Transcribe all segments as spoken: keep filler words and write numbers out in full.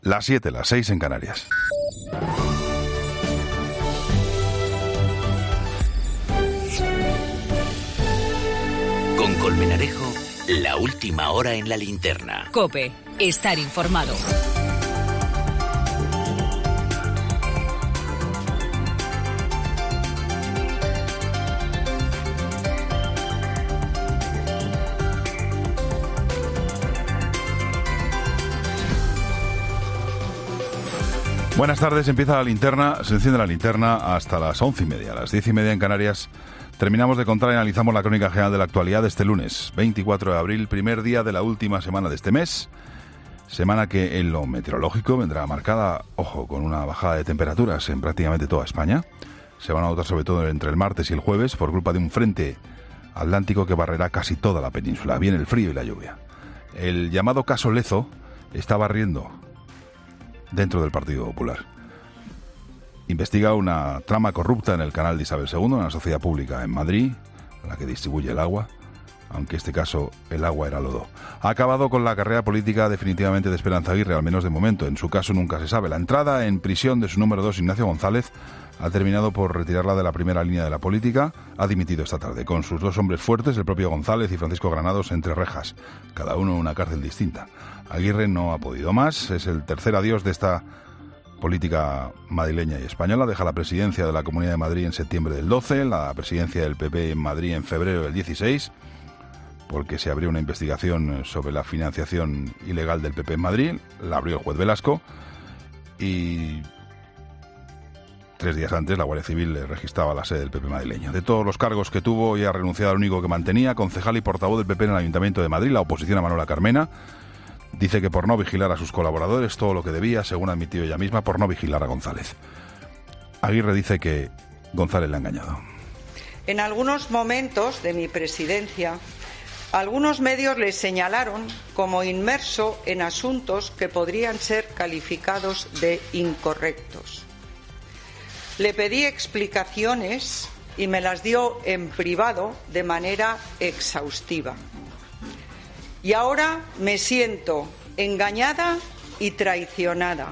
Las siete, las seis en Canarias. Con Colmenarejo, la última hora en la linterna. COPE, estar informado. Buenas tardes, empieza la linterna, se enciende la linterna hasta las once y media, a las diez y media en Canarias. Terminamos de contar y analizamos la crónica general de la actualidad de este lunes, veinticuatro de abril, primer día de la última semana de este mes. Semana que en lo meteorológico vendrá marcada, ojo, con una bajada de temperaturas en prácticamente toda España. Se van a notar sobre todo entre el martes y el jueves por culpa de un frente atlántico que barrerá casi toda la península. Viene el frío y la lluvia. El llamado caso Lezo está barriendo dentro del Partido Popular. Investiga una trama corrupta en el canal de Isabel segundo, una sociedad pública en Madrid, la que distribuye el agua, aunque en este caso el agua era lodo. Ha acabado con la carrera política definitivamente de Esperanza Aguirre, al menos de momento. En su caso nunca se sabe. La entrada en prisión de su número dos, Ignacio González, ha terminado por retirarla de la primera línea de la política. Ha dimitido esta tarde, con sus dos hombres fuertes, el propio González y Francisco Granados, entre rejas, cada uno en una cárcel distinta. Aguirre no ha podido más, es el tercer adiós de esta política madrileña y española. Deja la presidencia de la Comunidad de Madrid en septiembre del doce, la presidencia del P P en Madrid en febrero del dieciséis, porque se abrió una investigación sobre la financiación ilegal del P P en Madrid, la abrió el juez Velasco, y tres días antes la Guardia Civil le registraba la sede del P P madrileño. De todos los cargos que tuvo, y ha renunciado al único que mantenía, concejal y portavoz del P P en el Ayuntamiento de Madrid, la oposición a Manuela Carmena. Dice que por no vigilar a sus colaboradores todo lo que debía, según ha admitido ella misma, por no vigilar a González. Aguirre dice que González le ha engañado. En algunos momentos de mi presidencia, algunos medios le señalaron como inmerso en asuntos que podrían ser calificados de incorrectos. Le pedí explicaciones y me las dio en privado de manera exhaustiva. Y ahora me siento engañada y traicionada.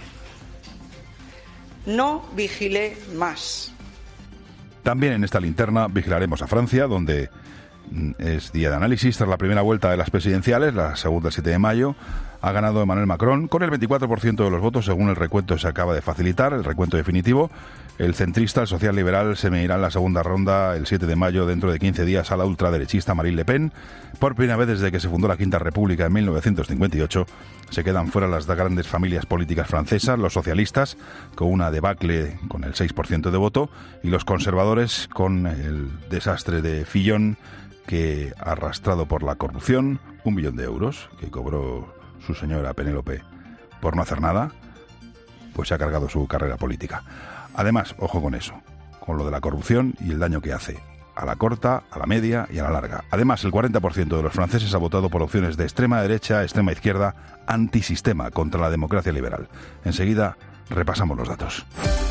No vigilé más. También en esta linterna vigilaremos a Francia, donde es día de análisis tras la primera vuelta de las presidenciales, la segunda el siete de mayo. Ha ganado Emmanuel Macron con el veinticuatro por ciento de los votos, según el recuento que se acaba de facilitar, el recuento definitivo. El centrista, el social liberal, se medirá en la segunda ronda el siete de mayo, dentro de quince días, a la ultraderechista Marine Le Pen. Por primera vez desde que se fundó la Quinta República en mil novecientos cincuenta y ocho, se quedan fuera las grandes familias políticas francesas, los socialistas, con una debacle con el seis por ciento de voto, y los conservadores, con el desastre de Fillon, que, arrastrado por la corrupción, un millón de euros que cobró su señora Penélope por no hacer nada, pues se ha cargado su carrera política. Además, ojo con eso, con lo de la corrupción y el daño que hace a la corta, a la media y a la larga. Además, el cuarenta por ciento de los franceses ha votado por opciones de extrema derecha, extrema izquierda, antisistema, contra la democracia liberal. Enseguida repasamos los datos.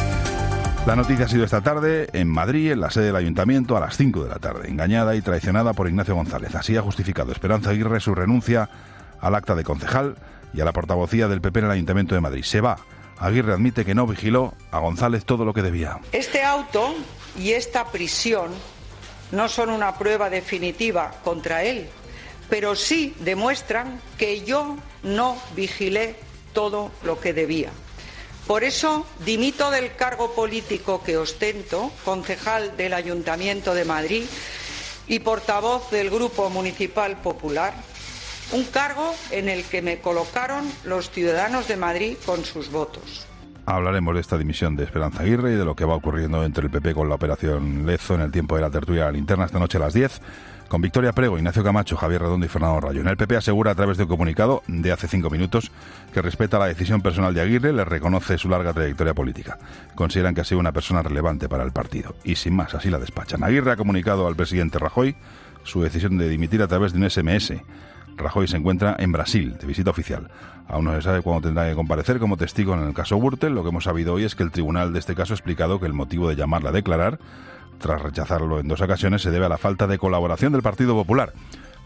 La noticia ha sido esta tarde en Madrid, en la sede del Ayuntamiento, a las cinco de la tarde. Engañada y traicionada por Ignacio González. Así ha justificado Esperanza Aguirre su renuncia al acta de concejal y a la portavocía del P P en el Ayuntamiento de Madrid. Se va. Aguirre admite que no vigiló a González todo lo que debía. Este auto y esta prisión no son una prueba definitiva contra él, pero sí demuestran que yo no vigilé todo lo que debía. Por eso dimito del cargo político que ostento, concejal del Ayuntamiento de Madrid y portavoz del Grupo Municipal Popular, un cargo en el que me colocaron los ciudadanos de Madrid con sus votos. Hablaremos de esta dimisión de Esperanza Aguirre y de lo que va ocurriendo entre el P P con la operación Lezo en el tiempo de la tertulia de la linterna esta noche a las diez, con Victoria Prego, Ignacio Camacho, Javier Redondo y Fernando Rayo. En el P P asegura a través de un comunicado de hace cinco minutos que respeta la decisión personal de Aguirre, le reconoce su larga trayectoria política. Consideran que ha sido una persona relevante para el partido. Y sin más, así la despachan. Aguirre ha comunicado al presidente Rajoy su decisión de dimitir a través de un ese eme ese. Rajoy se encuentra en Brasil, de visita oficial. Aún no se sabe cuándo tendrá que comparecer como testigo en el caso Gürtel. Lo que hemos sabido hoy es que el tribunal de este caso ha explicado que el motivo de llamarla a declarar, tras rechazarlo en dos ocasiones, se debe a la falta de colaboración del Partido Popular.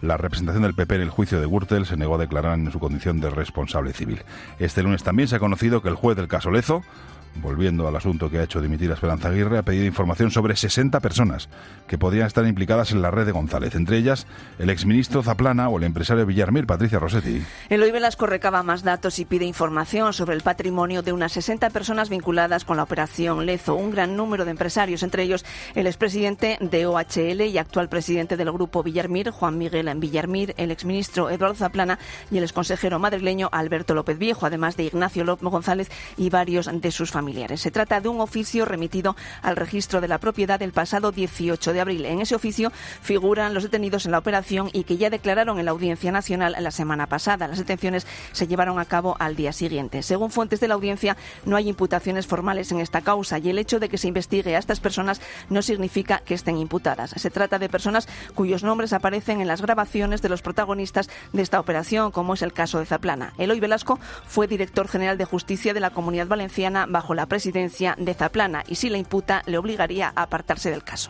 La representación del P P en el juicio de Gürtel se negó a declarar en su condición de responsable civil. Este lunes también se ha conocido que el juez del caso Lezo, volviendo al asunto que ha hecho dimitir a Esperanza Aguirre, ha pedido información sobre sesenta personas que podrían estar implicadas en la red de González, entre ellas el exministro Zaplana o el empresario Villarmir. Patricia Rossetti. Eloy Velasco recaba más datos y pide información sobre el patrimonio de unas sesenta personas vinculadas con la operación Lezo, un gran número de empresarios, entre ellos el expresidente de O H L y actual presidente del grupo Villarmir, Juan Miguel Villarmir, el exministro Eduardo Zaplana y el exconsejero madrileño Alberto López Viejo, además de Ignacio López González y varios de sus familiares. Familiares. Se trata de un oficio remitido al registro de la propiedad el pasado dieciocho de abril. En ese oficio figuran los detenidos en la operación y que ya declararon en la Audiencia Nacional la semana pasada. Las detenciones se llevaron a cabo al día siguiente. Según fuentes de la audiencia, no hay imputaciones formales en esta causa y el hecho de que se investigue a estas personas no significa que estén imputadas. Se trata de personas cuyos nombres aparecen en las grabaciones de los protagonistas de esta operación, como es el caso de Zaplana. Eloy Velasco fue director general de Justicia de la Comunidad Valenciana bajo la presidencia de Zaplana y si la imputa le obligaría a apartarse del caso.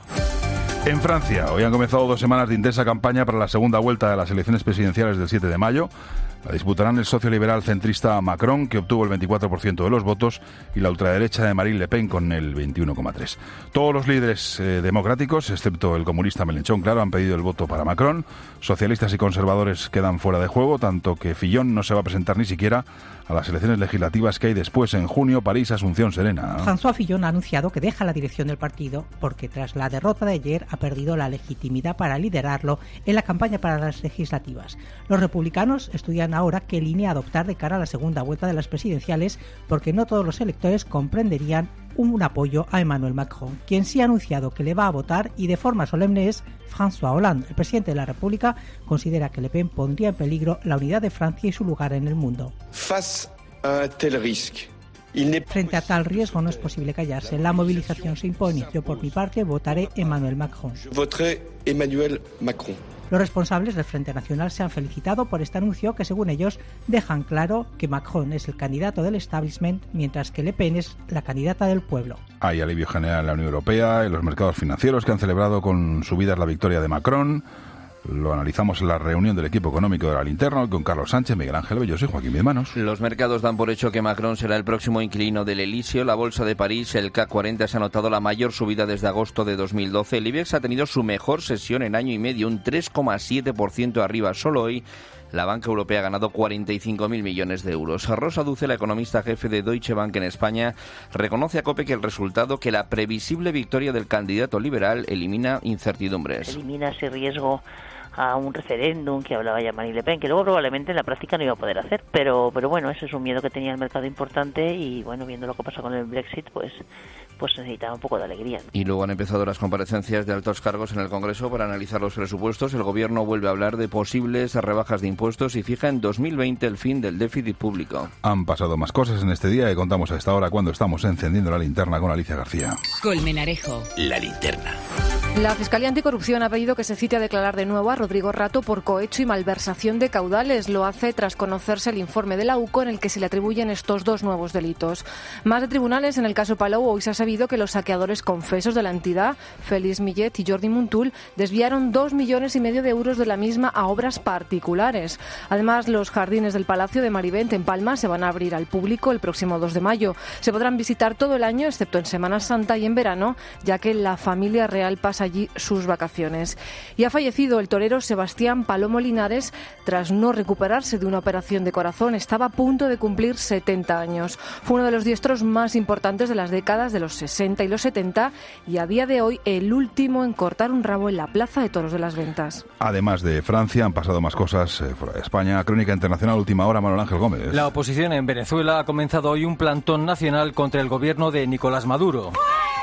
En Francia, hoy han comenzado dos semanas de intensa campaña para la segunda vuelta de las elecciones presidenciales del siete de mayo. La disputarán el socio liberal centrista Macron, que obtuvo el veinticuatro por ciento de los votos, y la ultraderecha de Marine Le Pen con el veintiuno coma tres por ciento. Todos los líderes eh, democráticos, excepto el comunista Mélenchon, claro, han pedido el voto para Macron. Socialistas y conservadores quedan fuera de juego, tanto que Fillon no se va a presentar ni siquiera a las elecciones legislativas que hay después en junio, París, Asunción, Serena. François Fillon ha anunciado que deja la dirección del partido porque tras la derrota de ayer ha perdido la legitimidad para liderarlo en la campaña para las legislativas. Los republicanos estudian ahora qué línea adoptar de cara a la segunda vuelta de las presidenciales, porque no todos los electores comprenderían un apoyo a Emmanuel Macron. Quien sí ha anunciado que le va a votar y de forma solemne es François Hollande. El presidente de la República considera que Le Pen pondría en peligro la unidad de Francia y su lugar en el mundo. Face a un tel risque, Frente a tal riesgo no es posible callarse. La movilización se impone. Yo por mi parte votaré Emmanuel Macron. Je voterai Emmanuel Macron. Los responsables del Frente Nacional se han felicitado por este anuncio que, según ellos, dejan claro que Macron es el candidato del establishment, mientras que Le Pen es la candidata del pueblo. Hay alivio general en la Unión Europea, en los mercados financieros que han celebrado con subidas la victoria de Macron. Lo analizamos en la reunión del equipo económico de la Linterna con Carlos Sánchez, Miguel Ángel Bellos y Joaquín Mismanos. Los mercados dan por hecho que Macron será el próximo inquilino del Elíseo. La bolsa de París, el C A C cuarenta, se ha notado la mayor subida desde agosto de dos mil doce. El IBEX ha tenido su mejor sesión en año y medio, un tres coma siete por ciento arriba. Solo hoy la banca europea ha ganado cuarenta y cinco mil millones de euros. Rosa Duce, la economista jefe de Deutsche Bank en España, reconoce a COPE que el resultado, que la previsible victoria del candidato liberal, elimina incertidumbres. Elimina ese riesgo a un referéndum que hablaba ya Marine Le Pen, que luego probablemente en la práctica no iba a poder hacer, pero pero bueno, ese es un miedo que tenía el mercado importante y bueno, viendo lo que pasa con el Brexit, pues pues necesitaba un poco de alegría. Y luego han empezado las comparecencias de altos cargos en el Congreso para analizar los presupuestos. El Gobierno vuelve a hablar de posibles rebajas de impuestos y fija en dos mil veinte el fin del déficit público. Han pasado más cosas en este día y contamos a esta hora cuando estamos encendiendo la linterna con Alicia García. Colmenarejo. La linterna. La Fiscalía Anticorrupción ha pedido que se cite a declarar de nuevo a Rodrigo Rato por cohecho y malversación de caudales. Lo hace tras conocerse el informe de la U C O en el que se le atribuyen estos dos nuevos delitos. Más de tribunales en el caso Palau. Hoy se ha sabido que los saqueadores confesos de la entidad, Félix Millet y Jordi Montul, desviaron dos millones y medio de euros de la misma a obras particulares. Además, los jardines del Palacio de Marivent en Palma se van a abrir al público el próximo dos de mayo. Se podrán visitar todo el año, excepto en Semana Santa y en verano, ya que la familia real pasa allí sus vacaciones. Y ha fallecido el torero Sebastián Palomo Linares tras no recuperarse de una operación de corazón. Estaba a punto de cumplir setenta años. Fue uno de los diestros más importantes de las décadas de los sesenta y los setenta y a día de hoy el último en cortar un rabo en la Plaza de Toros de las Ventas. Además de Francia, han pasado más cosas eh, fuera de España. Crónica Internacional, última hora, Manuel Ángel Gómez. La oposición en Venezuela ha comenzado hoy un plantón nacional contra el gobierno de Nicolás Maduro.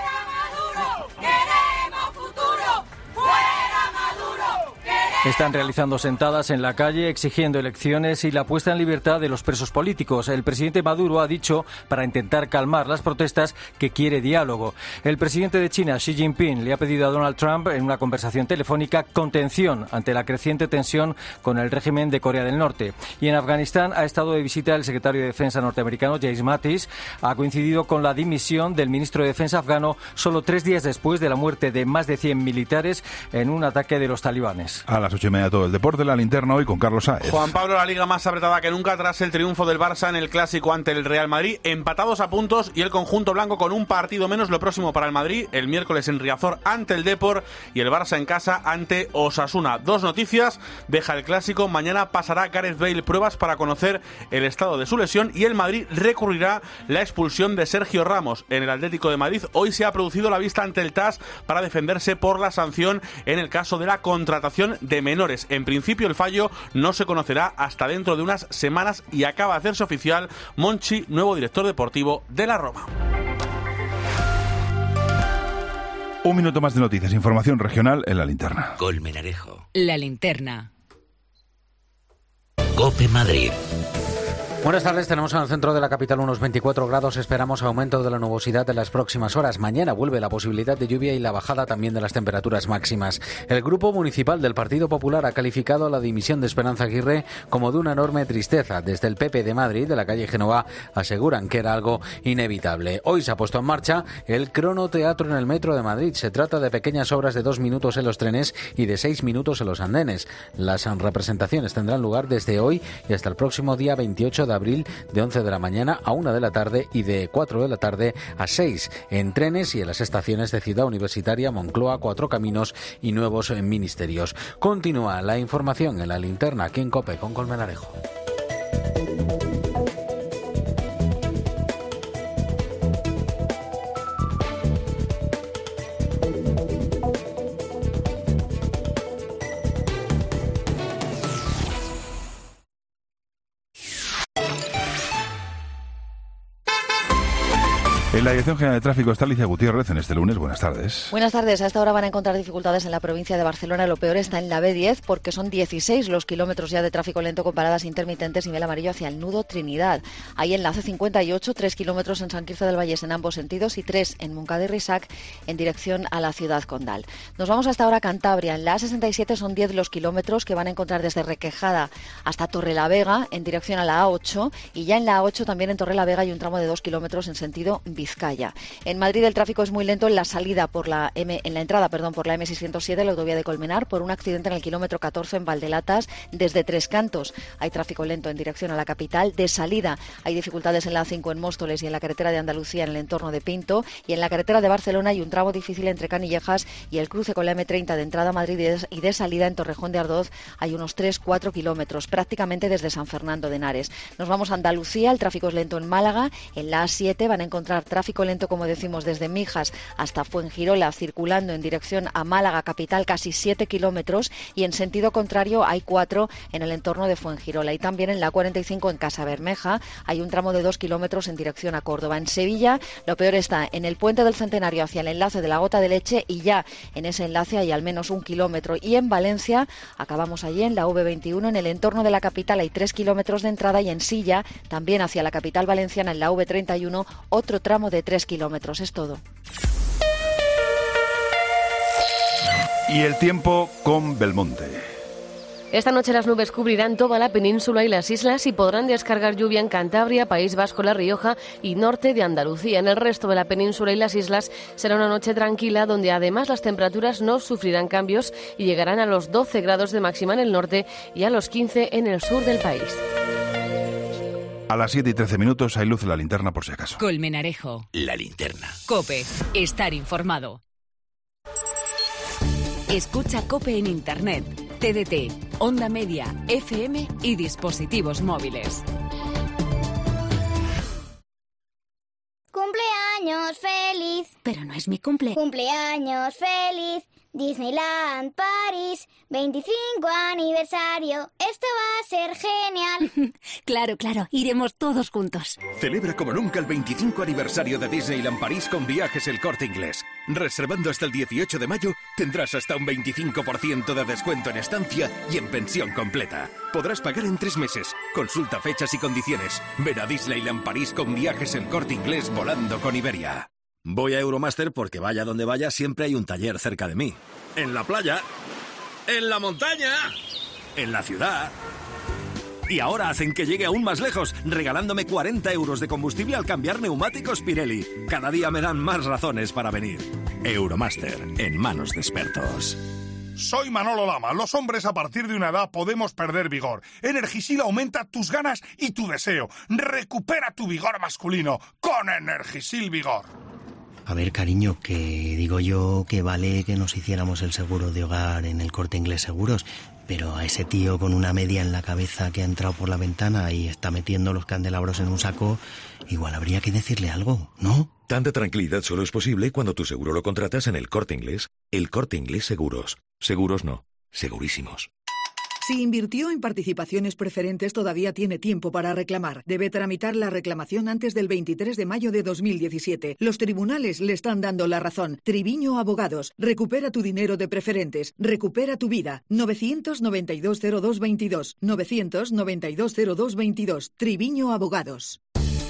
Están realizando sentadas en la calle exigiendo elecciones y la puesta en libertad de los presos políticos. El presidente Maduro ha dicho, para intentar calmar las protestas, que quiere diálogo. El presidente de China, Xi Jinping, le ha pedido a Donald Trump en una conversación telefónica contención ante la creciente tensión con el régimen de Corea del Norte. Y en Afganistán ha estado de visita el secretario de Defensa norteamericano, James Mattis. Ha coincidido con la dimisión del ministro de Defensa afgano solo tres días después de la muerte de más de cien militares en un ataque de los talibanes. A las las ocho y media todo el deporte, la linterna hoy con Carlos Sáez. Juan Pablo, la liga más apretada que nunca tras el triunfo del Barça en el Clásico ante el Real Madrid, empatados a puntos y el conjunto blanco con un partido menos. Lo próximo para el Madrid, el miércoles en Riazor ante el Depor y el Barça en casa ante Osasuna. Dos noticias, deja el Clásico, mañana pasará Gareth Bale pruebas para conocer el estado de su lesión y el Madrid recurrirá la expulsión de Sergio Ramos. En el Atlético de Madrid hoy se ha producido la vista ante el T A S para defenderse por la sanción en el caso de la contratación de menores. En principio el fallo no se conocerá hasta dentro de unas semanas y acaba de hacerse oficial Monchi, nuevo director deportivo de la Roma. Un minuto más de noticias, información regional en la linterna. Colmenarejo. La linterna. COPE Madrid. Buenas tardes, tenemos en el centro de la capital unos veinticuatro grados, esperamos aumento de la nubosidad en las próximas horas. Mañana vuelve la posibilidad de lluvia y la bajada también de las temperaturas máximas. El Grupo Municipal del Partido Popular ha calificado la dimisión de Esperanza Aguirre como de una enorme tristeza. Desde el P P de Madrid, de la calle Génova, aseguran que era algo inevitable. Hoy se ha puesto en marcha el cronoteatro en el metro de Madrid. Se trata de pequeñas obras de dos minutos en los trenes y de seis minutos en los andenes. Las representaciones tendrán lugar desde hoy y hasta el próximo día veintiocho de abril, de once de la mañana a una de la tarde y de cuatro de la tarde a seis, en trenes y en las estaciones de Ciudad Universitaria, Moncloa, Cuatro Caminos y Nuevos Ministerios. Continúa la información en la linterna aquí en COPE con Colmenarejo. En la Dirección General de Tráfico está Alicia Gutiérrez en este lunes. Buenas tardes. Buenas tardes. A esta hora van a encontrar dificultades en la provincia de Barcelona. Lo peor está en la B diez porque son dieciséis los kilómetros ya de tráfico lento con paradas intermitentes y nivel amarillo hacia el nudo Trinidad. Hay en la C cincuenta y ocho, tres kilómetros en San Quirze del Vallés en ambos sentidos y tres en Moncada y Risac en dirección a la ciudad condal. Nos vamos hasta ahora a Cantabria. En la A sesenta y siete son diez los kilómetros que van a encontrar desde Requejada hasta Torrelavega en dirección a la A ocho y ya en la A ocho también en Torrelavega hay un tramo de dos kilómetros en sentido Vizcaya. En Madrid el tráfico es muy lento en la salida por la M, en la entrada, perdón, por la M seiscientos siete, la autovía de Colmenar, por un accidente en el kilómetro catorce en Valdelatas, desde Tres Cantos. Hay tráfico lento en dirección a la capital. De salida hay dificultades en la A cinco en Móstoles y en la carretera de Andalucía en el entorno de Pinto. Y en la carretera de Barcelona hay un tramo difícil entre Canillejas y el cruce con la M treinta de entrada a Madrid y de salida en Torrejón de Ardoz hay unos tres cuatro kilómetros, prácticamente desde San Fernando de Henares. Nos vamos a Andalucía, el tráfico es lento en Málaga. En la A siete van a encontrar tráfico lento, como decimos, desde Mijas hasta Fuengirola, circulando en dirección a Málaga capital, casi siete kilómetros, y en sentido contrario hay cuatro en el entorno de Fuengirola. Y también en la cuarenta y cinco en Casabermeja hay un tramo de dos kilómetros en dirección a Córdoba. En Sevilla lo peor está en el Puente del Centenario hacia el enlace de la Gota de Leche y ya en ese enlace hay al menos un kilómetro. Y en Valencia acabamos allí en la V veintiuno, en el entorno de la capital hay tres kilómetros de entrada y en Silla, también hacia la capital valenciana en la V treinta y uno, otro tramo de tres kilómetros. Es todo. Y el tiempo con Belmonte. Esta noche las nubes cubrirán toda la península y las islas y podrán descargar lluvia en Cantabria, País Vasco, La Rioja y norte de Andalucía. En el resto de la península y las islas será una noche tranquila donde además las temperaturas no sufrirán cambios y llegarán a los doce grados de máxima en el norte y a los quince en el sur del país. A las siete y trece minutos hay luz en la linterna por si acaso. Colmenarejo. La linterna. COPE. Estar informado. Escucha COPE en Internet, T D T, Onda Media, F M y dispositivos móviles. Cumpleaños feliz. Pero no es mi cumple. Cumpleaños feliz. Disneyland París, veinticinco aniversario. Esto va a ser genial. Claro, claro, iremos todos juntos. Celebra como nunca el veinticinco aniversario de Disneyland París con Viajes El Corte Inglés. Reservando hasta el dieciocho de mayo tendrás hasta un veinticinco por ciento de descuento en estancia y en pensión completa. Podrás pagar en tres meses. Consulta fechas y condiciones. Ven a Disneyland París con Viajes El Corte Inglés volando con Iberia. Voy a Euromaster porque vaya donde vaya siempre hay un taller cerca de mí. En la playa, en la montaña, en la ciudad. Y ahora hacen que llegue aún más lejos, regalándome cuarenta euros de combustible al cambiar neumáticos Pirelli. Cada día me dan más razones para venir. Euromaster, en manos de expertos. Soy Manolo Lama. Los hombres a partir de una edad podemos perder vigor. Energisil aumenta tus ganas y tu deseo. Recupera tu vigor masculino con Energisil Vigor. A ver, cariño, que digo yo que vale que nos hiciéramos el seguro de hogar en el Corte Inglés Seguros, pero a ese tío con una media en la cabeza que ha entrado por la ventana y está metiendo los candelabros en un saco, igual habría que decirle algo, ¿no? Tanta tranquilidad solo es posible cuando tu seguro lo contratas en el Corte Inglés. El Corte Inglés Seguros. Seguros no, segurísimos. Si invirtió en participaciones preferentes, todavía tiene tiempo para reclamar. Debe tramitar la reclamación antes del veintitrés de mayo de dos mil diecisiete. Los tribunales le están dando la razón. Triviño Abogados. Recupera tu dinero de preferentes. Recupera tu vida. novecientos noventa y dos cero dos veintidós. novecientos noventa y dos cero dos veintidós. Triviño Abogados.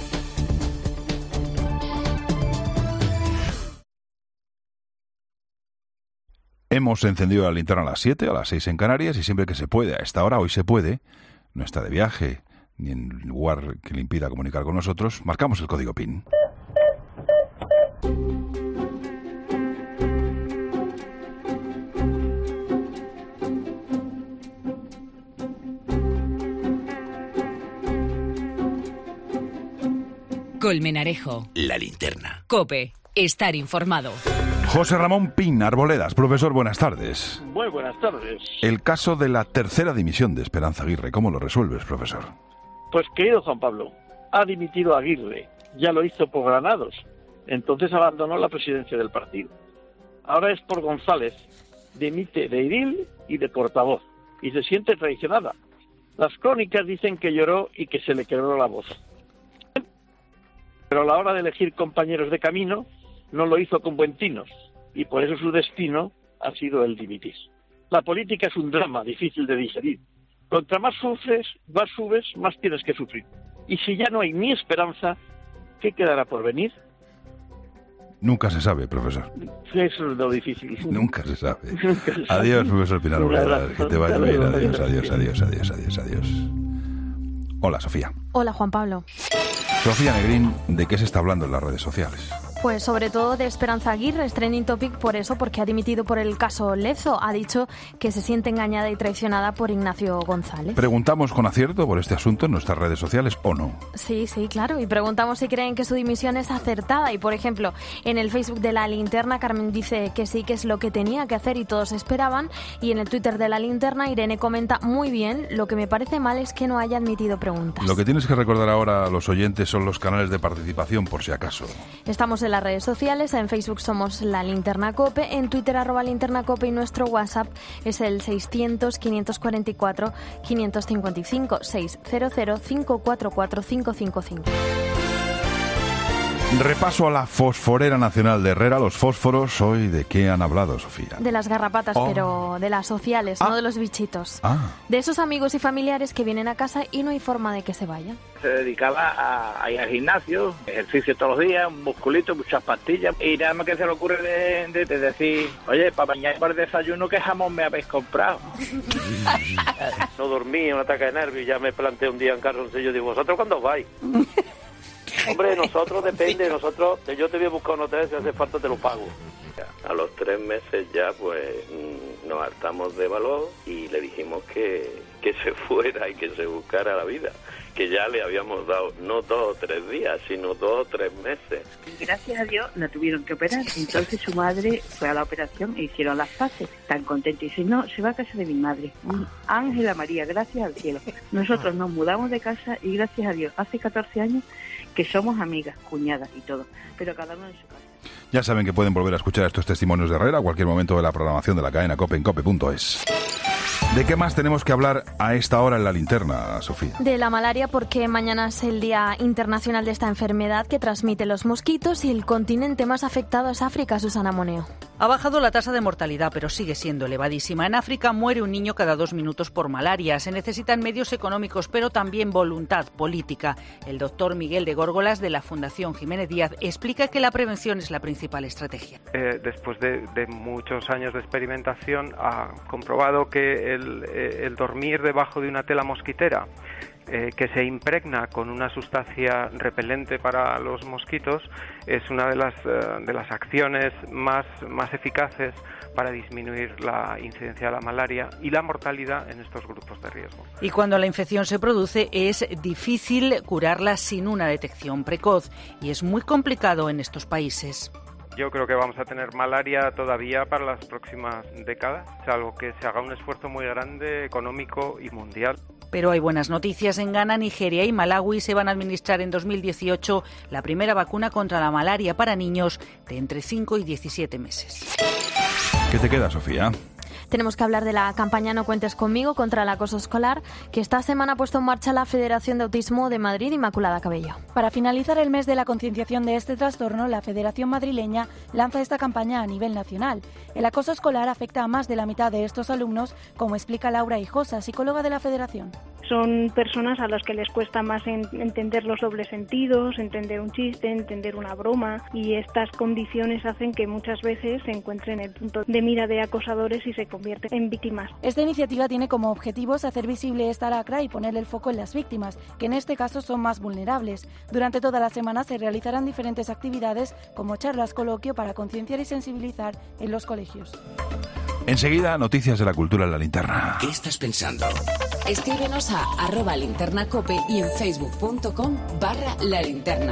Hemos encendido la linterna a las siete, a las seis en Canarias, y siempre que se puede, a esta hora, hoy se puede, no está de viaje, ni en lugar que le impida comunicar con nosotros, marcamos el código P I N. Colmenarejo. La linterna. COPE. Estar informado. José Ramón Pin, Arboledas. Profesor, buenas tardes. Muy buenas tardes. El caso de la tercera dimisión de Esperanza Aguirre, ¿cómo lo resuelves, profesor? Pues, querido Juan Pablo, ha dimitido Aguirre. Ya lo hizo por Granados. Entonces abandonó la presidencia del partido. Ahora es por González. Dimite de edil y de portavoz. Y se siente traicionada. Las crónicas dicen que lloró y que se le quebró la voz. Pero a la hora de elegir compañeros de camino, no lo hizo con buen tino, y por eso su destino ha sido el dimitir. La política es un drama difícil de digerir. Contra más sufres, más subes, más tienes que sufrir. Y si ya no hay ni esperanza, ¿qué quedará por venir? Nunca se sabe, profesor. Eso es lo difícil. Nunca se sabe. Adiós, profesor Pinar Arboledas. Que te vaya bien. Adiós, adiós, adiós, adiós, adiós, adiós. Hola, Sofía. Hola, Juan Pablo. Sofía Negrín, ¿de qué se está hablando en las redes sociales? Pues sobre todo de Esperanza Aguirre, es trending topic por eso, porque ha dimitido por el caso Lezo. Ha dicho que se siente engañada y traicionada por Ignacio González. ¿Preguntamos con acierto por este asunto en nuestras redes sociales o no? Sí, sí, claro. Y preguntamos si creen que su dimisión es acertada. Y, por ejemplo, en el Facebook de La Linterna, Carmen dice que sí, que es lo que tenía que hacer y todos esperaban. Y en el Twitter de La Linterna, Irene comenta muy bien. Lo que me parece mal es que no haya admitido preguntas. Lo que tienes que recordar ahora a los oyentes son los canales de participación, por si acaso. Estamos en las redes sociales, en Facebook somos La Linterna Cope, en Twitter arroba Linterna Cope y nuestro WhatsApp es el seiscientos, quinientos cuarenta y cuatro, quinientos cincuenta y cinco, seiscientos, cinco cuatro cuatro, cinco cinco cinco. Repaso a la Fosforera Nacional de Herrera, los fósforos. Hoy, ¿de qué han hablado, Sofía? De las garrapatas, oh. pero de las sociales, ah. no de los bichitos. Ah. De esos amigos y familiares que vienen a casa y no hay forma de que se vayan. Se dedicaba a, a ir al gimnasio, ejercicio todos los días, un musculito, muchas pastillas. Y nada más que se le ocurre de, de, de decir, oye, para mañana para el desayuno, ¿qué jamón me habéis comprado? No dormí, un ataque de nervios, ya me planteé un día en calzoncillo y digo, ¿vosotros cuándo vais? Hombre, nosotros depende, nosotros, yo te voy a buscar un hotel, si hace falta te lo pago. A los tres meses ya pues nos hartamos de valor y le dijimos que, que se fuera y que se buscara la vida, que ya le habíamos dado no dos o tres días, sino dos o tres meses. Gracias a Dios la tuvieron que operar, entonces su madre fue a la operación e hicieron las paces, tan contenta, y dice, no, se va a casa de mi madre, Ángela María, gracias al cielo. Nosotros nos mudamos de casa y gracias a Dios, hace catorce años que somos amigas, cuñadas y todo, pero cada uno en su casa. Ya saben que pueden volver a escuchar estos testimonios de Herrera a cualquier momento de la programación de la cadena COPE en cope punto es. ¿De qué más tenemos que hablar a esta hora en La Linterna, Sofía? De la malaria, porque mañana es el Día Internacional de esta enfermedad que transmite los mosquitos y el continente más afectado es África, Susana Moneo. Ha bajado la tasa de mortalidad, pero sigue siendo elevadísima. En África muere un niño cada dos minutos por malaria. Se necesitan medios económicos, pero también voluntad política. El doctor Miguel de Górgolas, de la Fundación Jiménez Díaz, explica que la prevención es la principal estrategia. Eh, después de, de muchos años de experimentación, ha comprobado que el, el dormir debajo de una tela mosquitera eh, que se impregna con una sustancia repelente para los mosquitos, es una de las, eh, de las acciones más, más eficaces para disminuir la incidencia de la malaria y la mortalidad en estos grupos de riesgo. Y cuando la infección se produce es difícil curarla sin una detección precoz y es muy complicado en estos países. Yo creo que vamos a tener malaria todavía para las próximas décadas, salvo que se haga un esfuerzo muy grande, económico y mundial. Pero hay buenas noticias. En Ghana, Nigeria y Malawi se van a administrar en dos mil dieciocho la primera vacuna contra la malaria para niños de entre cinco y diecisiete meses. ¿Qué te queda, Sofía? Tenemos que hablar de la campaña No cuentes conmigo contra el acoso escolar, que esta semana ha puesto en marcha la Federación de Autismo de Madrid, Inmaculada Cabello. Para finalizar el mes de la concienciación de este trastorno, la Federación Madrileña lanza esta campaña a nivel nacional. El acoso escolar afecta a más de la mitad de estos alumnos, como explica Laura Hijosa, psicóloga de la Federación. Son personas a las que les cuesta más en, entender los dobles sentidos, entender un chiste, entender una broma, y estas condiciones hacen que muchas veces se encuentren en el punto de mira de acosadores y se convierten en víctimas. Esta iniciativa tiene como objetivos hacer visible esta lacra y poner el foco en las víctimas, que en este caso son más vulnerables. Durante toda la semana se realizarán diferentes actividades como charlas, coloquio para concienciar y sensibilizar en los colegios. Enseguida, noticias de la cultura en la linterna. ¿Qué estás pensando? Escríbenos a arroba linternacope y en facebook.com barra la linterna.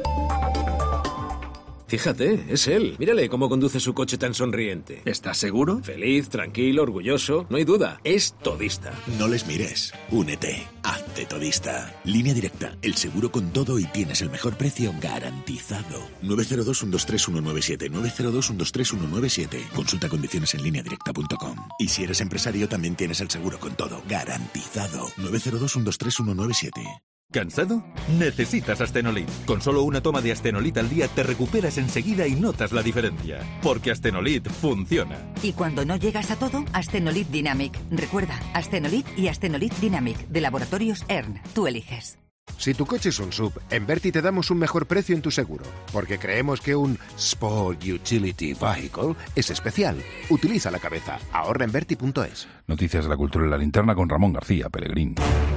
Fíjate, es él. Mírale cómo conduce su coche tan sonriente. ¿Estás seguro? Feliz, tranquilo, orgulloso. No hay duda. Es todista. No les mires. Únete. Hazte todista. Línea Directa. El seguro con todo y tienes el mejor precio garantizado. nueve cero dos, uno dos tres, uno nueve siete. nueve cero dos, uno dos tres, uno nueve siete. Consulta condiciones en línea directa punto com. Y si eres empresario, también tienes el seguro con todo garantizado. nueve cero dos, uno dos tres, uno nueve siete. ¿Cansado? Necesitas Astenolit. Con solo una toma de Astenolit al día te recuperas enseguida y notas la diferencia. Porque Astenolit funciona. Y cuando no llegas a todo, Astenolit Dynamic. Recuerda, Astenolit y Astenolit Dynamic, de Laboratorios E R N. Tú eliges. Si tu coche es un sub, en Verti te damos un mejor precio en tu seguro, porque creemos que un Sport Utility Vehicle es especial. Utiliza la cabeza. Ahorra en verti punto es. Noticias de la cultura en la linterna con Ramón García Pellegrín.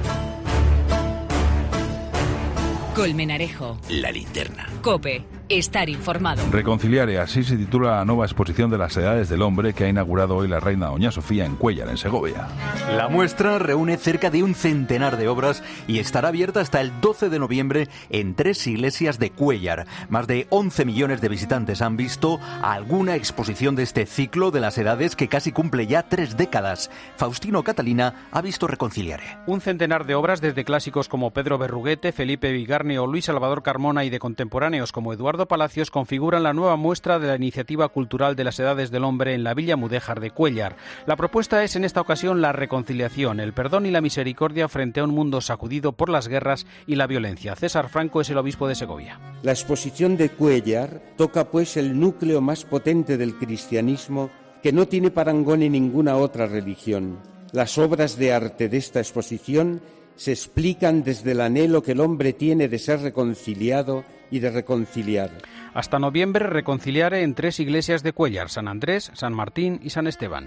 Colmenarejo. La linterna. COPE. Estar informado. Reconciliare, así se titula la nueva exposición de las edades del hombre que ha inaugurado hoy la reina Doña Sofía en Cuéllar, en Segovia. La muestra reúne cerca de un centenar de obras y estará abierta hasta el doce de noviembre en tres iglesias de Cuéllar. Más de once millones de visitantes han visto alguna exposición de este ciclo de las edades que casi cumple ya tres décadas. Faustino Catalina ha visto Reconciliare. Un centenar de obras desde clásicos como Pedro Berruguete, Felipe Vigarne o Luis Salvador Carmona y de contemporáneos como Eduardo Palacios configuran la nueva muestra de la iniciativa cultural de las edades del hombre en la Villa Mudéjar de Cuéllar. La propuesta es en esta ocasión la reconciliación, el perdón y la misericordia frente a un mundo sacudido por las guerras y la violencia. César Franco es el obispo de Segovia. La exposición de Cuéllar toca pues el núcleo más potente del cristianismo que no tiene parangón en ninguna otra religión. Las obras de arte de esta exposición se explican desde el anhelo que el hombre tiene de ser reconciliado y de reconciliar. Hasta noviembre, Reconciliare en tres iglesias de Cuéllar: San Andrés, San Martín y San Esteban.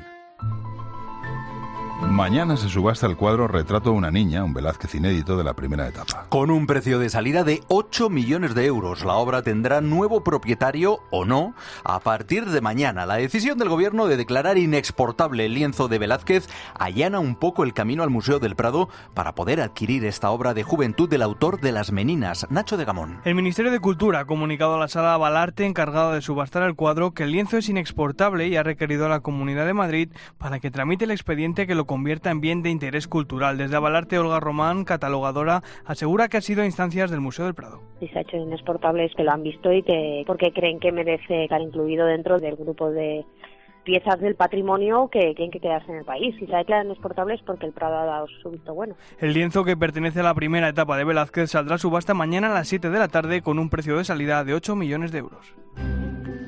Mañana se subasta el cuadro Retrato de una niña, un Velázquez inédito de la primera etapa. Con un precio de salida de ocho millones de euros, la obra tendrá nuevo propietario o no a partir de mañana. La decisión del gobierno de declarar inexportable el lienzo de Velázquez allana un poco el camino al Museo del Prado para poder adquirir esta obra de juventud del autor de Las Meninas, Nacho de Gamón. El Ministerio de Cultura ha comunicado a la Sala Balarte, encargada de subastar el cuadro, que el lienzo es inexportable y ha requerido a la Comunidad de Madrid para que tramite el expediente que lo convierta en bien de interés cultural. Desde Abalarte, Olga Román, catalogadora, asegura que ha sido a instancias del Museo del Prado. Si se ha hecho inexportable es que lo han visto y que porque creen que merece estar incluido dentro del grupo de piezas del patrimonio que tienen que quedarse en el país. Si se ha declarado inexportable es porque el Prado ha dado su visto bueno. El lienzo, que pertenece a la primera etapa de Velázquez, saldrá a subasta mañana a las siete de la tarde con un precio de salida de ocho millones de euros.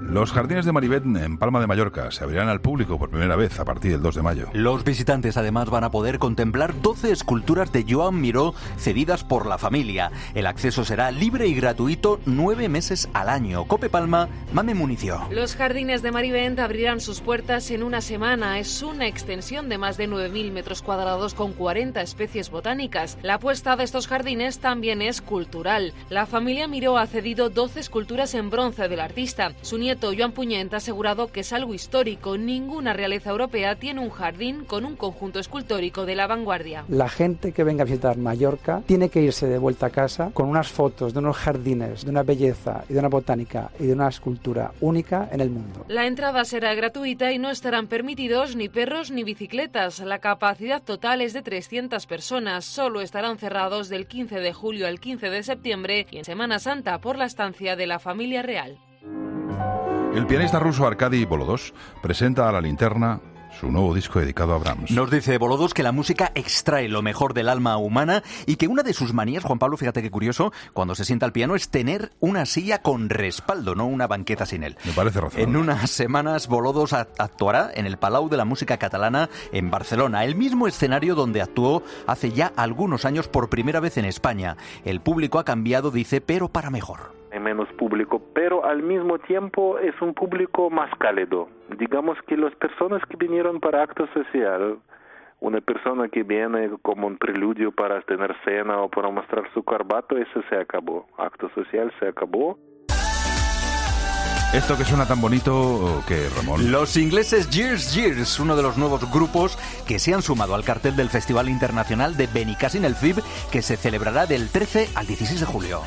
Los jardines de Marivent en Palma de Mallorca se abrirán al público por primera vez a partir del dos de mayo. Los visitantes además van a poder contemplar doce esculturas de Joan Miró cedidas por la familia. El acceso será libre y gratuito nueve meses al año. Cope Palma, Mame Municio. Los jardines de Marivent abrirán sus puertas en una semana. Es una extensión de más de nueve mil metros cuadrados con cuarenta especies botánicas. La apuesta de estos jardines también es cultural. La familia Miró ha cedido doce esculturas en bronce del artista. Su nieto Joan Punyent ha asegurado que es algo histórico. Ninguna realeza europea tiene un jardín con un conjunto escultórico de la vanguardia. La gente que venga a visitar Mallorca tiene que irse de vuelta a casa con unas fotos de unos jardines, de una belleza y de una botánica y de una escultura única en el mundo. La entrada será gratuita y no estarán permitidos ni perros ni bicicletas. La capacidad total es de trescientas personas. Solo estarán cerrados del quince de julio al quince de septiembre y en Semana Santa por la estancia de la familia real. El pianista ruso Arkady Bolodós presenta a la linterna su nuevo disco dedicado a Brahms. Nos dice Bolodós que la música extrae lo mejor del alma humana y que una de sus manías, Juan Pablo, fíjate qué curioso, cuando se sienta al piano es tener una silla con respaldo, no una banqueta sin él. Me parece razonable. En unas semanas Bolodós actuará en el Palau de la Música Catalana en Barcelona, el mismo escenario donde actuó hace ya algunos años por primera vez en España. El público ha cambiado, dice, pero para mejor. Hay menos público, pero al mismo tiempo es un público más cálido. Digamos que las personas que vinieron para acto social, una persona que viene como un preludio para tener cena o para mostrar su corbato, eso se acabó. Acto social se acabó. Esto que suena tan bonito, ¿qué, Ramón? Los ingleses Years Years, uno de los nuevos grupos que se han sumado al cartel del Festival Internacional de Benicàssim el F I B, que se celebrará del trece al dieciséis de julio.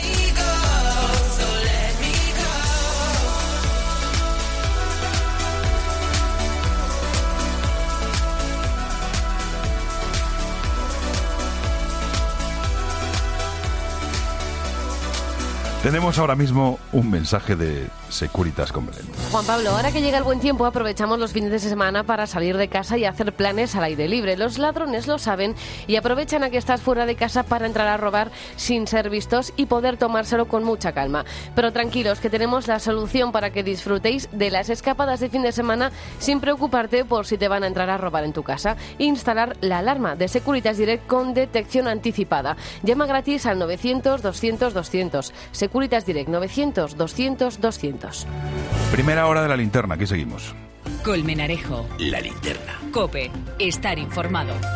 Tenemos ahora mismo un mensaje de Securitas con Belén. Juan Pablo, ahora que llega el buen tiempo, aprovechamos los fines de semana para salir de casa y hacer planes al aire libre. Los ladrones lo saben y aprovechan a que estás fuera de casa para entrar a robar sin ser vistos y poder tomárselo con mucha calma. Pero tranquilos, que tenemos la solución para que disfrutéis de las escapadas de fin de semana sin preocuparte por si te van a entrar a robar en tu casa. Instalar la alarma de Securitas Direct con detección anticipada. Llama gratis al novecientos doscientos doscientos. Securitas Direct novecientos doscientos doscientos. Primera hora de la linterna, aquí seguimos. Colmenarejo. La linterna. COPE. Estar informado.